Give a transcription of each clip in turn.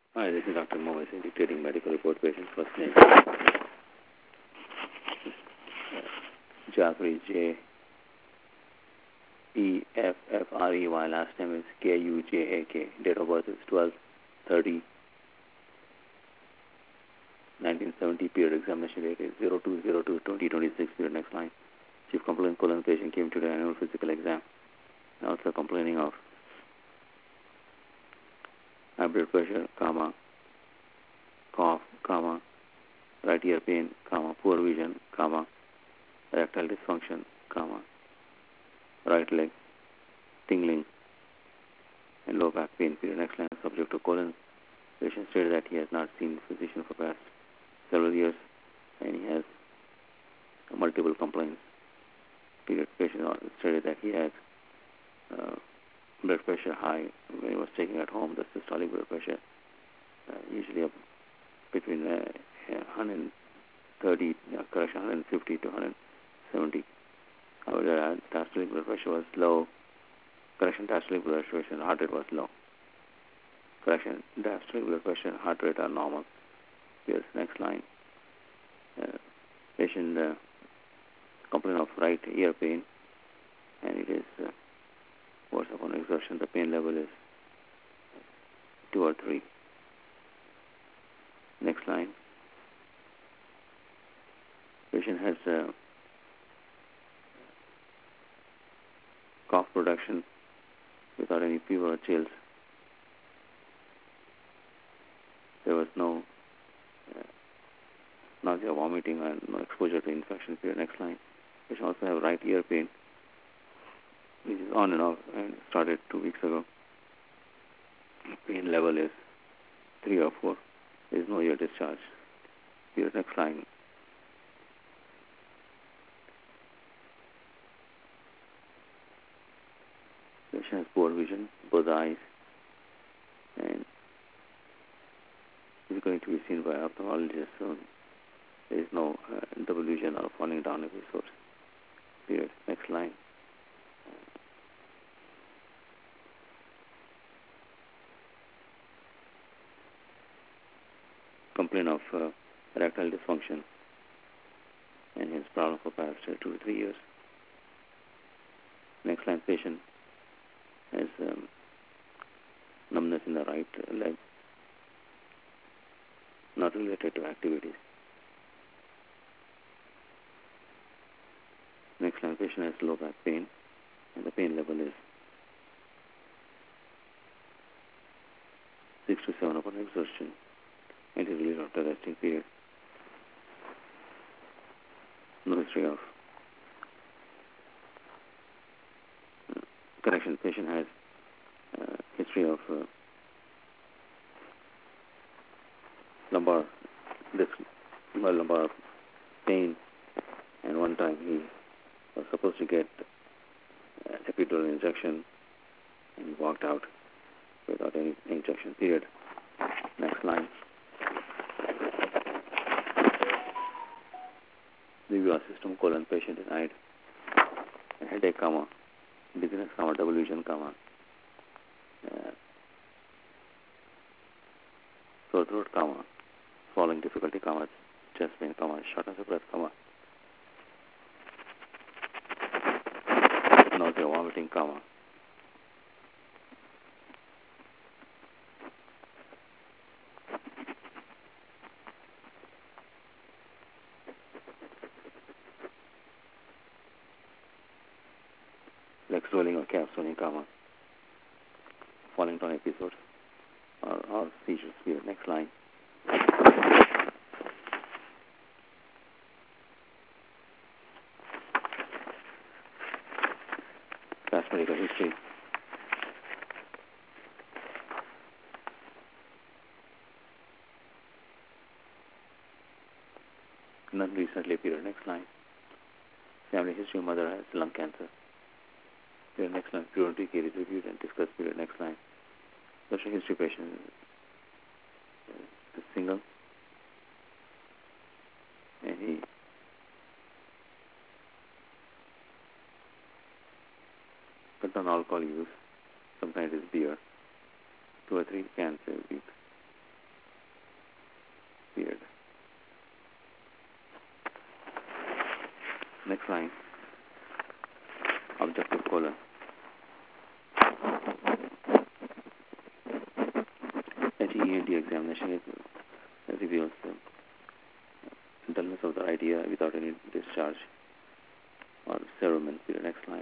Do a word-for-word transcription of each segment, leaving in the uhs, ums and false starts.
Hi, this is Doctor Mohammed dictating medical report. Patient first name Jafri, J E F F R E Y. Last name is K U J A K. Date of birth is twelve thirty nineteen seventy. Period examination date is zero two zero two twenty twenty-six. Period next line. Chief complaint colon patient came to the annual physical exam. Also complaining of high blood pressure, comma, cough, comma, right ear pain, comma, poor vision, comma, erectile dysfunction, comma, right leg, tingling, and low back pain. Period. Next line. Subject to colon. Patient stated that he has not seen the physician for past several years, and he has multiple complaints. Period. Patient stated that he has uh, blood pressure high when he was taking at home. The systolic blood pressure uh, usually up between uh, one thirty, uh, correction, one fifty to one seventy. However, uh, diastolic blood pressure was low. Correction, diastolic blood pressure and heart rate was low. Correction, diastolic blood pressure and heart rate are normal. Here's next line. Uh, patient uh, complaint of right ear pain, and it is uh, worse upon exertion. The pain level is two or three. Next line. Patient has uh, cough production without any fever or chills. There was no uh, nausea, vomiting, and no exposure to infection. Period. Next line. Patient also have right ear pain, which is on and off, and started two weeks ago. Pain level is three or four. There is no ear discharge. Period. Next line. Patient has poor vision, both eyes, and is going to be seen by ophthalmologist soon. There is no uh, double vision or falling down episodes. Period. Next line. Complaint of uh, erectile dysfunction and his problem for past uh, two to three years. Next line. Patient has um, numbness in the right leg, not related to activities. Next line. Patient has low back pain, and the pain level is six to seven upon exertion, and is released after resting period. No history of uh, correction. Patient has uh, history of uh, lumbar disc, lumbar pain, and one time he was supposed to get uh, epidural injection, and he walked out without any injection. Period. Next line. Review system colon patient denied headache, comma, dizziness, comma, double vision, comma, uh, sore throat, comma, swallowing difficulty, comma, chest pain, comma, shortness of breath, comma, nausea, vomiting, comma. Legs rolling or calves rolling, comma, falling down episodes or, or seizures. Period. Next line. Past medical history. None recently. Period. Next line. Family history. Mother has lung cancer. Period. Next line. Purity care is reviewed and discussed. Period. Next line. Social history patient is single, and he cut down alcohol use. Sometimes it's beer, two or three cans a week. period. Next line, objective colon. H E A N T examination is, uh, reveals the dullness of the idea without any discharge or cerumen period. Next line.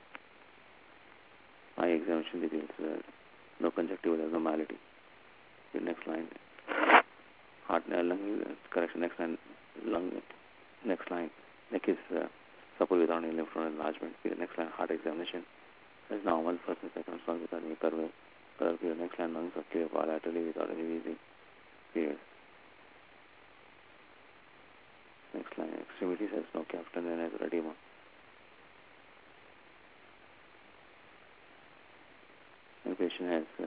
Eye examination reveals uh, no conjunctival abnormality. Period. Next line. Heart, uh, lung, uh, correction. Next line. Lung. Next line. Neck is uh, supple without any lymph node enlargement. Period. Next line. Heart examination is normal. First and second lung without any curve. Curve. Period. Next line. Lungs are clear bilaterally without any wheezing. Period. Next line. Extremities has no captain and has edema. The patient has uh,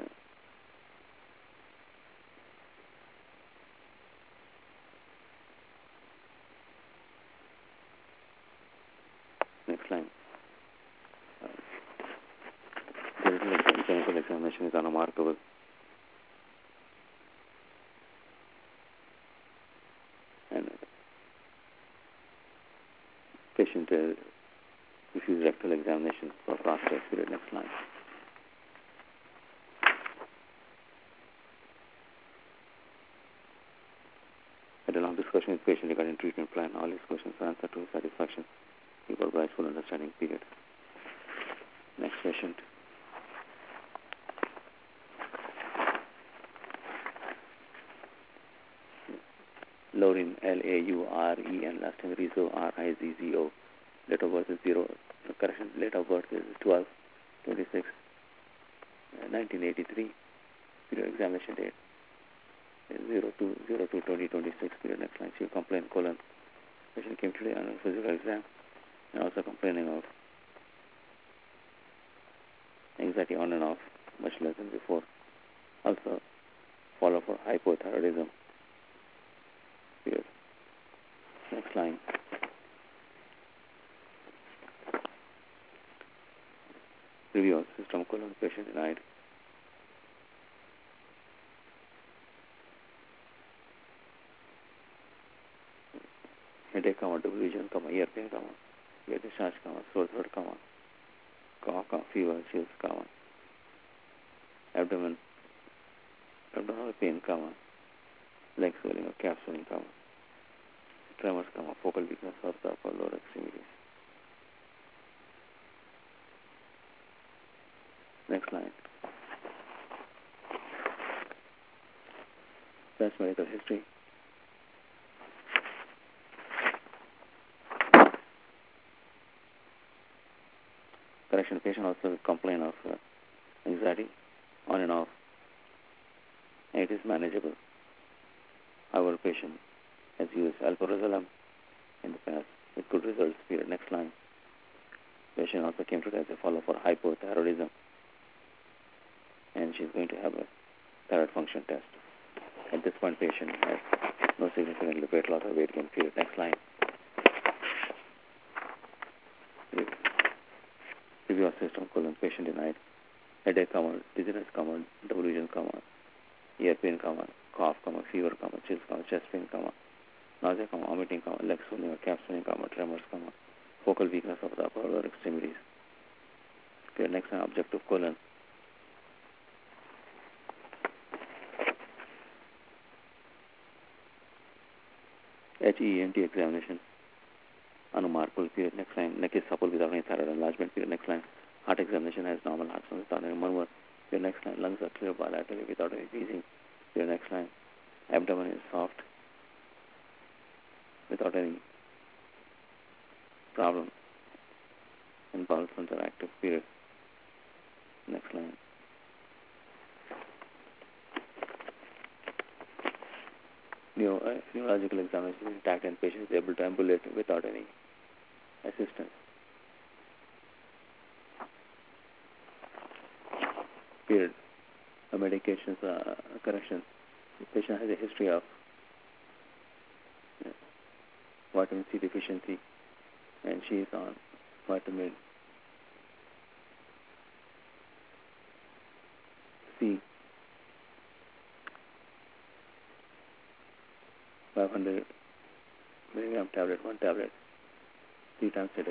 next line. Uh, the clinical examination is unremarkable. And uh, patient uh, refused rectal examination for prostate. Period. Next line. Had a long discussion with patient regarding treatment plan. All his questions were answered to his satisfaction. He provides full understanding. Period. Next patient. Lauren, L A U R E N, last name Rizzo, R I Z Z O. Date of birth is zero. Correction. Date of birth is twelve twenty-six nineteen eighty-three. Period. Examination date is zero two zero two twenty twenty-six. Period. Next line. She complained colon. Patient came today on a physical exam and also complaining of anxiety on and off, much less than before. Also, follow for hypothyroidism. Period. Next line. Review of system colon. Patient denied. Headache, comma, double vision, comma, ear pain, comma, ear discharge, comma, sore throat, comma, cough, comma, fever, chills, comma, abdomen, abdominal pain, comma, leg swelling or calf swelling, comma, tremors, comma, focal weakness of the upper lower extremities. Next line. That's medical history. Correction. Patient also complain of uh, anxiety on and off, and it is manageable. Our patient has used alprazolam in the past with good results. Period. Next line. Patient also came to us as a follow for hypothyroidism, and she's going to have a thyroid function test. At this point, patient has no significant weight loss or weight gain. Period. Next line. Review of system colon. Patient denied. Headache, comma, dizziness, comma, double vision, comma, ear pain, comma, cough, comma, fever, comma, chills, comma, chest pain, comma, nausea, comma, vomiting, comma, leg swelling or calf swelling, comma, tremors, comma, focal weakness of the upper or lower extremities. Okay, next one, objective colon. H E N T examination. Unremarkable. Period. Next line. Neck is supple without any thyroid enlargement. Period. Next line. Heart examination has normal heart sound without any murmur. Period. Next line. Lungs are clear bilaterally without any wheezing. Period. Next line. Abdomen is soft without any problem. And bowel sounds are active. Period. Next line. Neuro, uh, neurological examination is intact and patient is able to ambulate without any assistance. Period. Uh, medications, uh, correction. The patient has a history of uh, vitamin C deficiency, and she is on vitamin C. five hundred milligram tablet, one tablet, three times a day.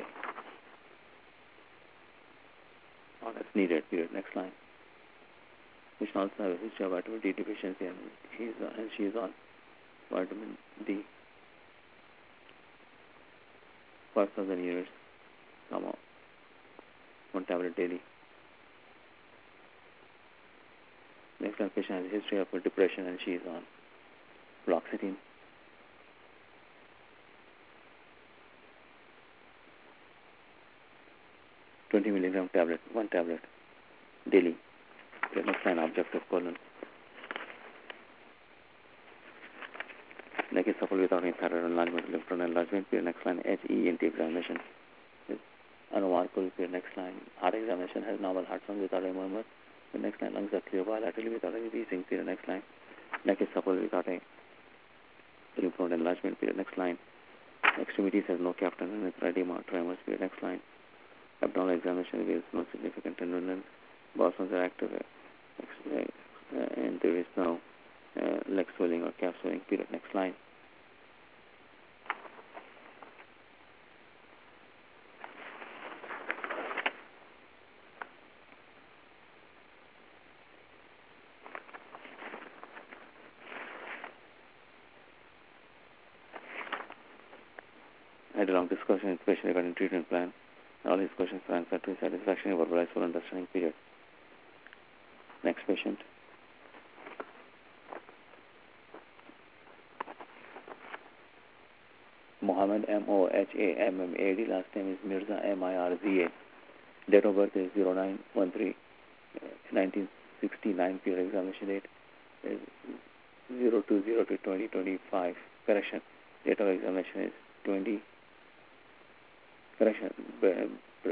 All that's needed, period. Next line. Patient also has a history of vitamin D deficiency and he is on, and she is on vitamin D. five thousand units, comma, one tablet daily. Next line, patient has a history of depression and she is on fluoxetine. twenty milligram tablet, one tablet daily. The next line, objective colon. Neck is supple without any thyroid enlargement, lymph node enlargement. Period. Next line, H E N T examination. Anomalously. Period. Next line, heart examination has normal heart sound without a murmur. The next line, lungs are clear bilaterally without any wheezing. Period. Next line, neck is supple without a lymph node enlargement. Period. Next line, extremities has no captain and edema, tremors. Period. Next line, abdominal examination reveals no significant tenderness. Bowel sounds are active, uh, uh, and there is no uh, leg swelling or calf swelling. Period. Next line. I had a long discussion with the patient regarding treatment plan. All his questions were answered to his satisfaction and verbalized full understanding. Period. Next patient. Mohammed, M O H A M M A D. Last name is Mirza, M I R Z A. Date of birth is zero nine one three nineteen sixty-nine. Period. Examination date is zero two zero two twenty twenty-five. Correction. Date of examination is twenty. Correction. B b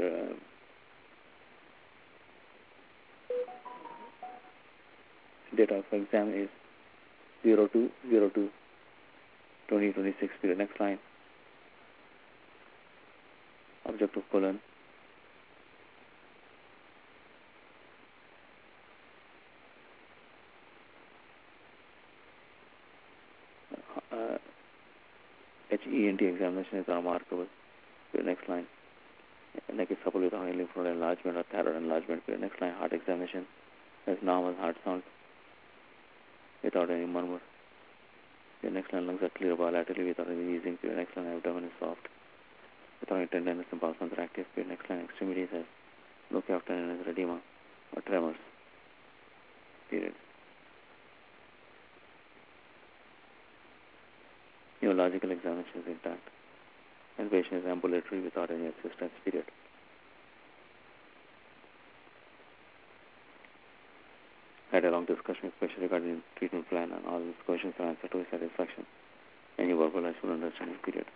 date of exam is zero two zero two twenty twenty-six. Period. Next line. Objective colon. Uh, H E N T examination is remarkable. Period. Next line. Neck is supple without any lymph node enlargement or thyroid enlargement. Period. Next line. Heart examination has normal heart sound without any murmur. Period. Next line. Lungs are clear bilaterally without any wheezing. Period. Next line. Abdomen is soft without any tenderness and bowel sounds are active. Period. Next line. Extremities has no captain and has edema or tremors. Period. Neurological examination is intact. And patient is ambulatory without any assistance. Period. I had a long discussion with patient regarding treatment plan and all his questions are answered to his satisfaction. And you verbalize full understanding. Period.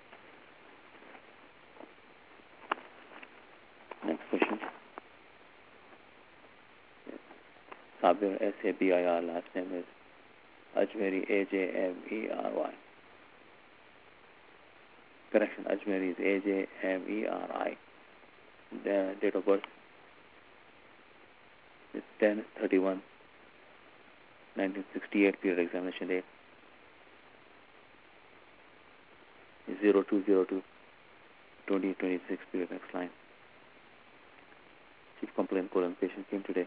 Next question. Sabir, S A B I R. Last name is Ajmeri, A J M E R Y. Correction, Ajmeri is A J M E R I. The date of birth is ten thirty-one nineteen sixty-eight. Period. Examination date is zero two zero two twenty twenty-six. Period. Next line. Chief complaint colon. Patient came today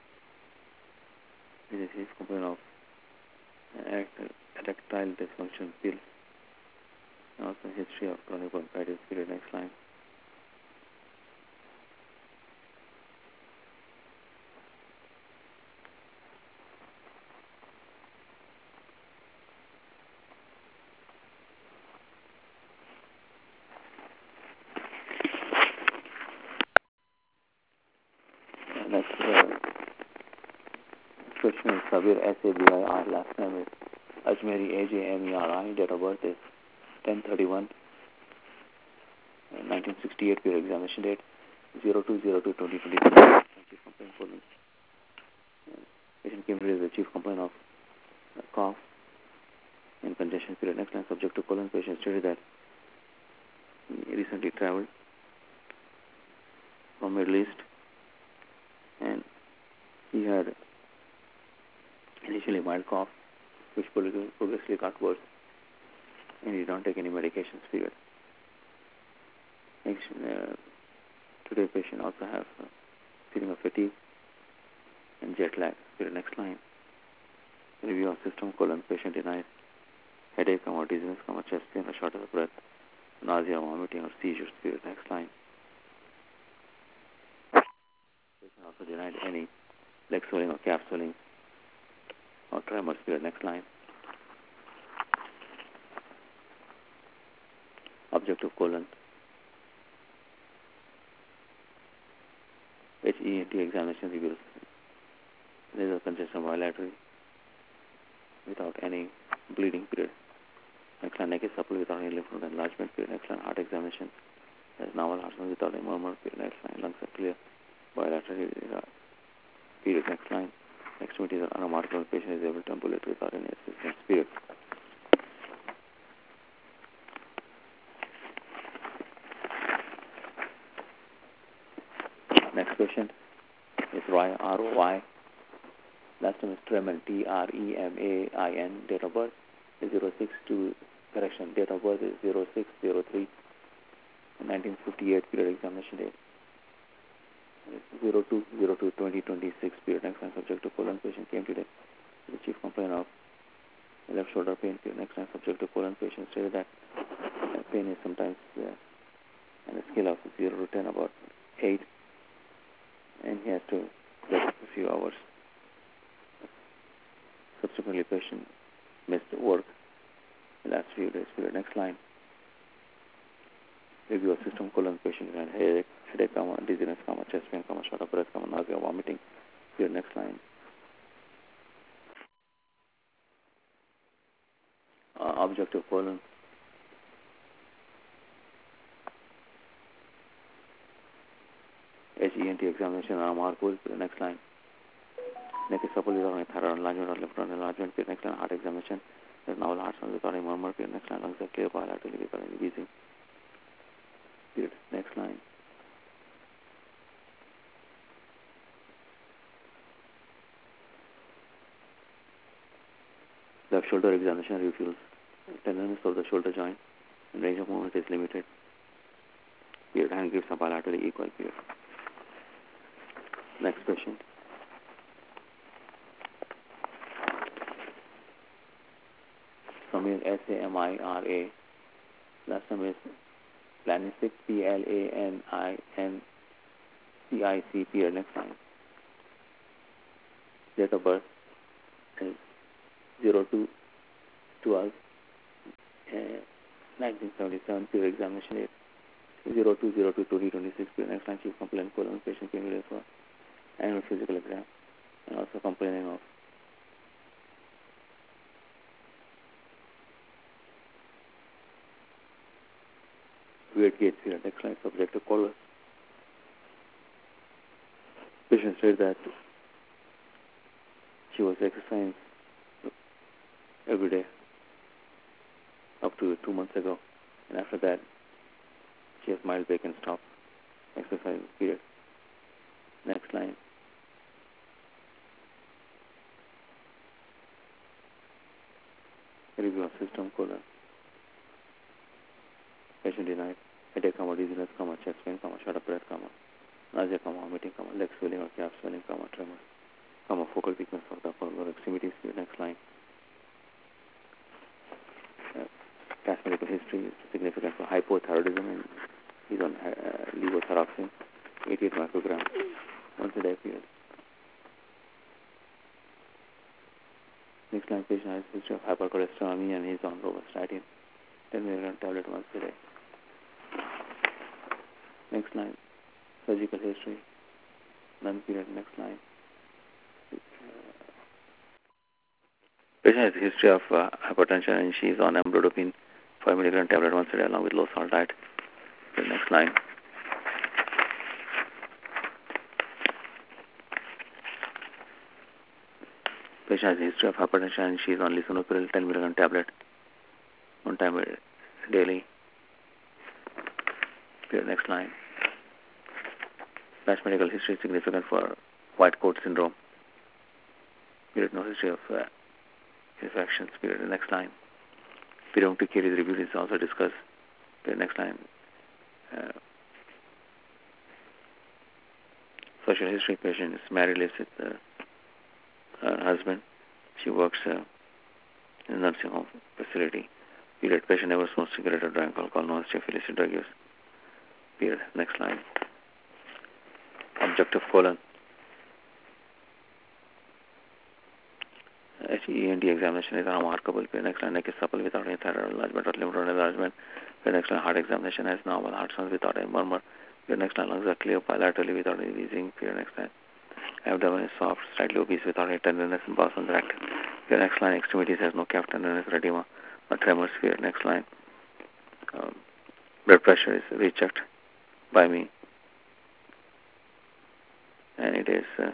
with a chief complaint of erectile dysfunction pills. Also history of chronic bronchitis. Period. Next line. Uh, next uh, question is Sabir, S A B I R. Last name is Ajmeri, A J M E R I. Date of birth is ten thirty-one nineteen sixty-eight. Period. Examination date zero two zero two twenty twenty-two. Chief complaint colon. Patient came to the chief complaint of uh, cough and congestion. Period. Next line. Subject to colon. Patient stated that he recently traveled from Middle East and he had initially mild cough which progressively got worse and you don't take any medications, period. Next, uh, today patient also have uh, feeling of fatigue and jet lag, period. Next line. Review of system, colon, patient denied headache, or dizziness, or chest pain, or shortness of breath, nausea, vomiting, or seizures, period. Next line. Patient also denied any leg swelling or calf swelling or tremors, period. Next line. Objective colon. H E N T examination reveals nasal congestion bilateral without any bleeding, period. Next line. Neck is supple without any lymph node enlargement, period. Next line. Heart examination. There is normal heart sound without a murmur, period. Next line. Lungs are clear bilateral, period. Next line. Next to it is an unremarkable patient is able to ambulate without any assistance, period. Next patient is Roy, R O Y. Last name is Tremin, T R E M A I N. Date of birth is zero six two, correction, date of birth is zero six zero three, nineteen fifty-eight, period. Examination date zero two zero two twenty twenty-six, period. Next line. Subject to colon. Patient came today with the chief complaint of left shoulder pain, period. Next line. Subject to colon. Patient stated that pain is sometimes uh, on a scale of zero to ten about eight, and he has to rest a few hours. Subsequently, patient missed work the last few days, period. Next line. Review of system, colon. Patient had headache, headache, comma, dizziness, comma, chest pain, comma, short of breath, comma, nausea, vomiting, period. Next line. Uh, objective colon. H E N T examination, unremarkable, period. Next line. Neck is supple without any thyroid enlargement or lymph node enlargement, period. Next line. Heart examination. There is novel heart sound without any murmur, period. Next line. Lungs are clear bilaterally without any wheezing, period. Next line. Left shoulder examination reveals tenderness of the shoulder joint and range of movement is limited, period. Hand grips are bilaterally equal, period. Next patient. Samir, S A M I R A. Last name is Planisic, P L A N I N C I C, period. Next line. Date of birth is zero two twelve nineteen seventy-seven, period. Examination date zero two zero two twenty twenty-six, period. Next line. Chief complaint, colon. Patient came here for annual physical exam and also complaining of weird gait, period. Next line. Subject to colon. Patient said that she was exercising every day up to two months ago, and after that she has mild back and stop exercise, period. Next line. Review of system, colon. Patient denied headache, comma, dizziness, comma, chest pain, comma, short of breath, comma, nausea, comma, vomiting, comma, leg swelling or calf swelling, comma, tremors, comma, focal weakness of the upper lower extremities, period. Next line. Uh, past medical history is significant for hypothyroidism, and he's on uh, levothyroxine, eighty-eight micrograms once a day, period. Next line. Patient has history of hypercholesterolemia and he's on rovastatin, ten milligram tablet once a day. Next line. Surgical history, none, period. Next line. Uh, patient has history of uh, hypertension and she is on amlodipine, five milligram tablet once a day along with low salt diet. The next line. Patient has history of hypertension and she is on lisinopril, ten milligram tablet one time daily. Period. Next line. Past medical history is significant for white coat syndrome. Period. No history of uh, infections. Period. Next line. Periodic care is reviewed is also discussed. The next line. Uh, social history patient is married, lives with uh, her husband. She works uh, in a nursing home facility. Period. Patient never smokes cigarette or drank alcohol, no history of illicit drug use. Period. Next line. Objective colon. H E N T examination is remarkable. Next line, neck is supple without any thyroid enlargement or lymph enlargement. Next line, heart examination has normal heart sounds without any murmur. Next line, lungs are clear bilaterally without any wheezing. Next line, abdomen is soft, slightly obese without any tenderness and Boston's act. Next line, extremities has no calf tenderness, edema, or tremors. Next line, um, blood pressure is rechecked by me, and it is uh,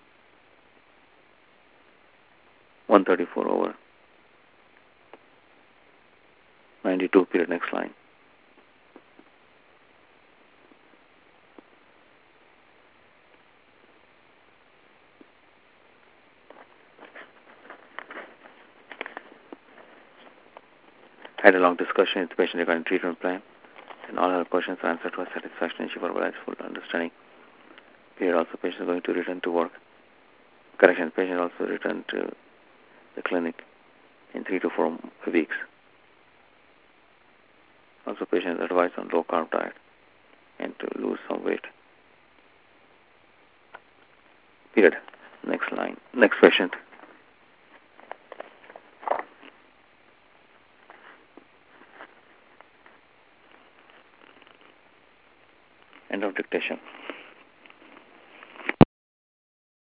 one thirty-four over ninety-two. Period. Next line. Had a long discussion with the patient regarding treatment plan, and all her questions were answered to her satisfaction, and she verbalized full understanding. Period. Also, patient is going to return to work. Correction, patient also returned to the clinic in three to four weeks. Also, patient is advised on low carb diet and to lose some weight. Period. Next line. Next patient. End of dictation.